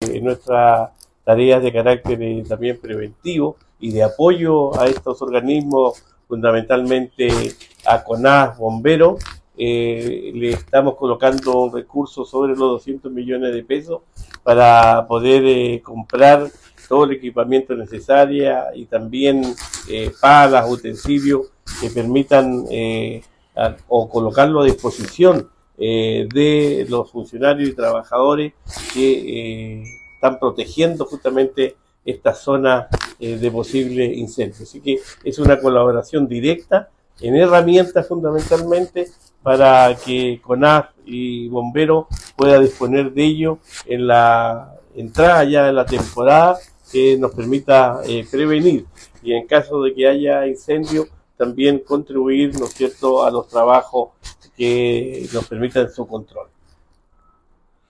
en nuestras tareas de carácter también preventivo y de apoyo a estos organismos, fundamentalmente a CONAF, Bomberos. Le estamos colocando un recurso sobre los 200 millones de pesos para poder comprar todo el equipamiento necesario y también palas, utensilios que permitan o colocarlo a disposición de los funcionarios y trabajadores que están protegiendo justamente esta zona de posible incendio. Así que es una colaboración directa en herramientas fundamentalmente para que CONAF y Bomberos pueda disponer de ello en la entrada ya de la temporada, que nos permita prevenir y en caso de que haya incendio también contribuir, ¿no es cierto?, a los trabajos que nos permitan su control.